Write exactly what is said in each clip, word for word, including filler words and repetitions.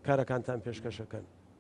کارەکانتان پێشکەشەکەن.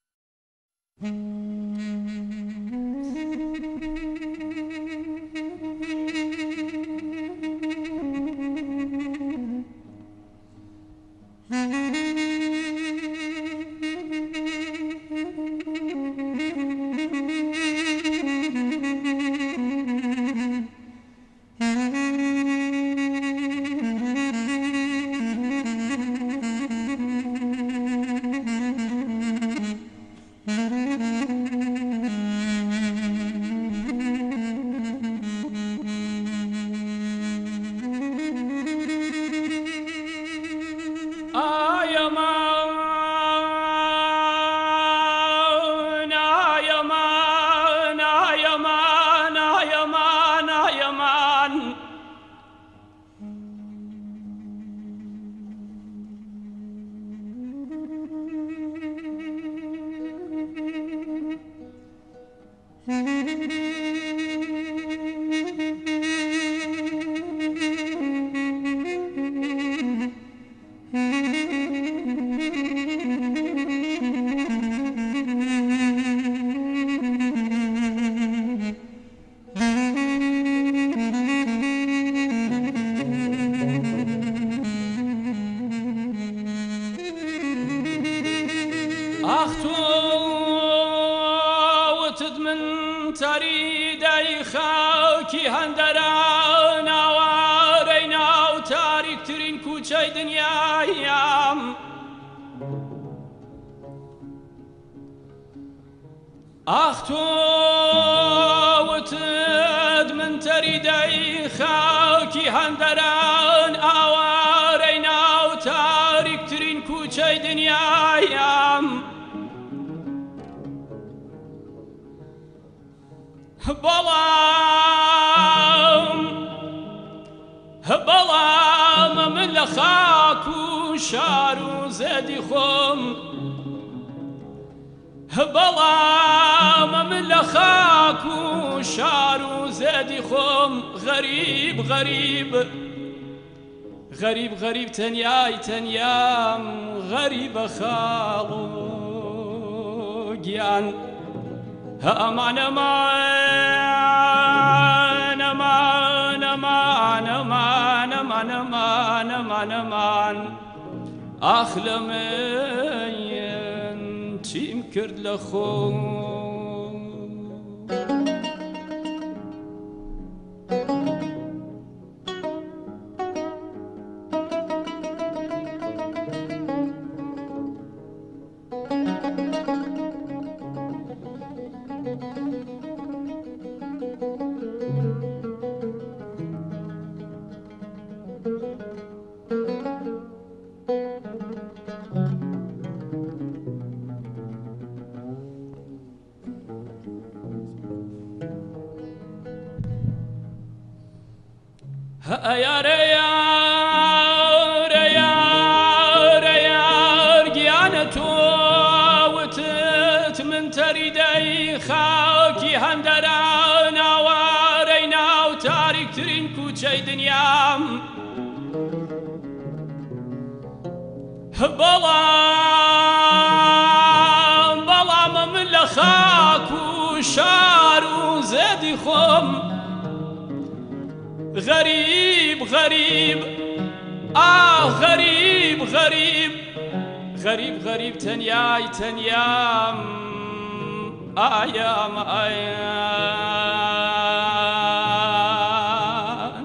ئاخ تۆ وتد من تەریدەی خاکی هەندەران ئاوارەی ناو تاریکترین کوچەی دنیایم بەڵام بەڵام من لە خاک و شار و زێدی خۆم بەڵام من لە خاک و شار و زێدی خۆم غەریب غەریب غەریب غەریب تەنیای تەنیام غەریبە خاڵ و گیان ئەمان ئەمان ئەمان ئەمان ئەمان ئەمان ئەمان ئەمان ئەمان ئاخ لە من چیم کرد لە خۆم یار یار یار یار گیانە تۆ وتت من تەریدەی خاکی هەندەران ئاوارەی ناو تاریکترین کوچەی دنیام بەڵام بەڵام من لە خاک و شار و زێدی خۆم غەریب غەریب ئاخ غەریب غەریب غەریب غەریب تەنیای تەنیام ئایام ئایان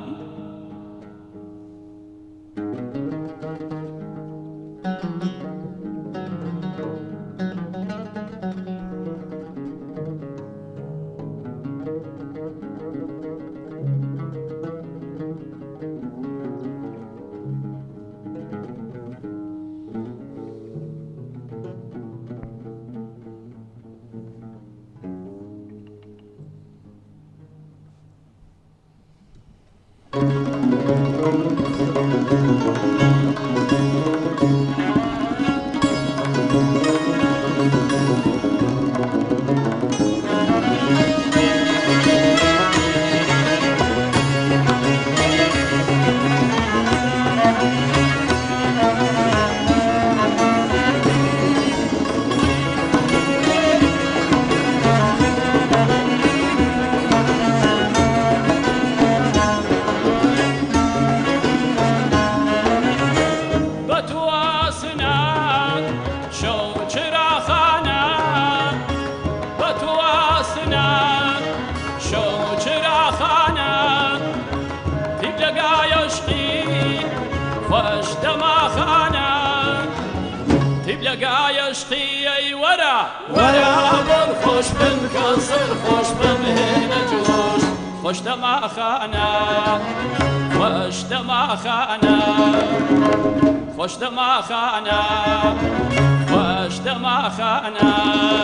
لقى يشقي ورا ورا بالخوش بن كسر خوش بمهن جوش خوش دما خانا خوش دما خانا خوش دما خانا خوش دما خانا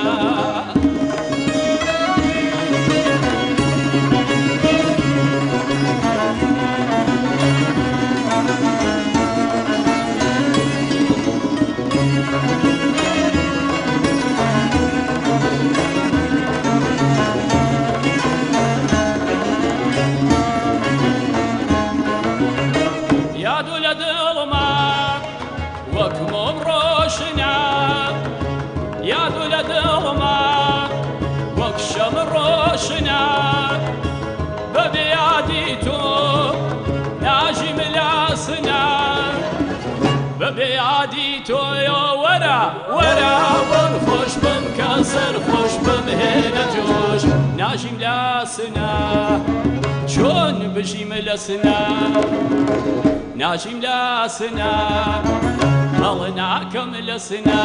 يا دولد الما وكمم روشنا يا دولد الما وكشم روشنا ببياديتو ناجي ملاسنا ببياديتو يا ورا ورا والخوش بمكسر خوش بمهنا جوش ناجي ملاسنا شون بجي ملاسنا ناجي ملاسنا مالناكم لسنا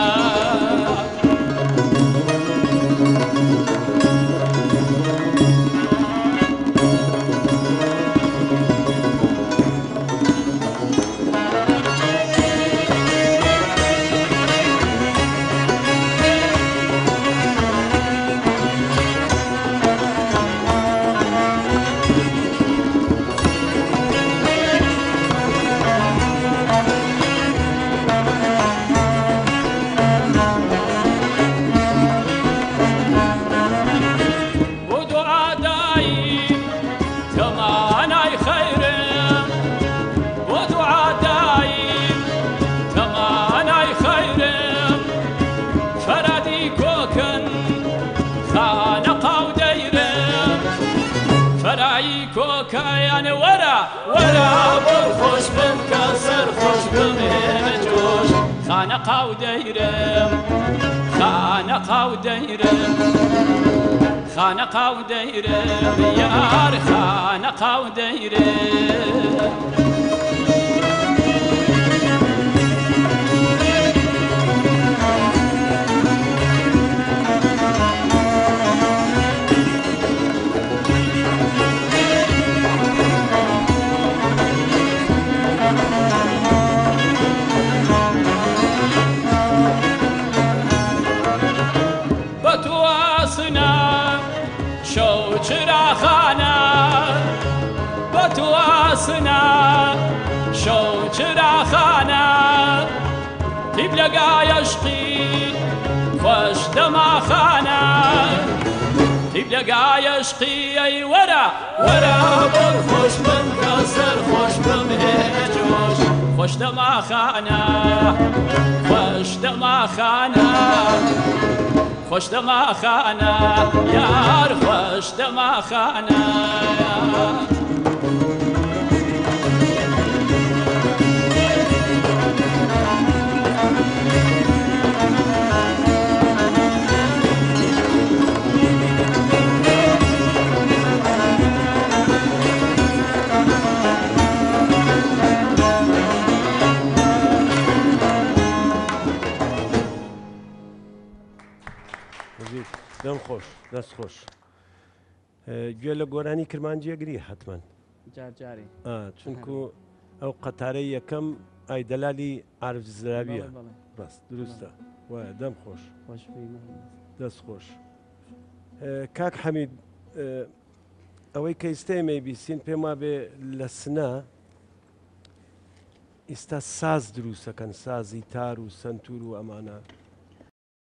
كاين ورا ورا بالخوش بمكسر خوش بمهن جوش خانقا وديرم خانقا وديرم خانقا وديرم يار خانقا وديرم شو چراخانا بتواسنا شو چراخانا طيب لقى يشقي خوش دما خانا طيب لقى يشقي اي ورا ورا بالخوش بمكسر خوش بمهن جوش خوش دما خانا خوش دما خانا خوش دما خانا یار خوش دما خانا دم خوش دست خوش گوێ لە گۆرانی کرمانجیەگری حتمما جارجاری چونکو ئەو قەتارەی یەکەم ئای دەلالی عارف زراویە ڕاست دروستە وایە دەم خۆش دەست خۆش کاک حەمید ئەوەی کە ئێستێمەی بیستین پێم وابێ لە سنە ئێستا ساز دروستەکەن سازی تار و سنتور و ئەمانە